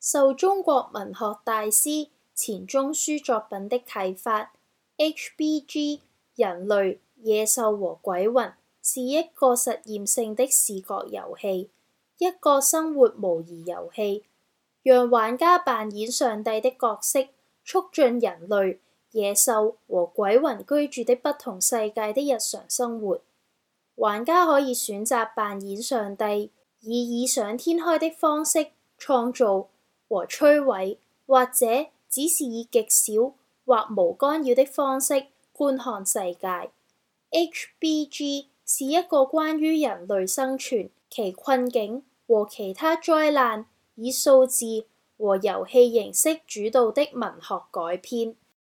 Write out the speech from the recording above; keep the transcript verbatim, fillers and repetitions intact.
受中國文學大師錢鍾書作品的啟發 ，H B G 人類、野獸和鬼魂是一個實驗性的視覺遊戲，一個生活模擬遊戲，讓玩家扮演上帝的角色，促進人類、野獸和鬼魂居住的不同世界的日常生活。玩家可以選擇扮演上帝，以異想天開的方式創造和摧毀，或者只是以極少或無干擾的方式觀看世界。H B G 是一個關於人類生存、其困境和其他災難，以數字和遊戲形式主導的文學改編。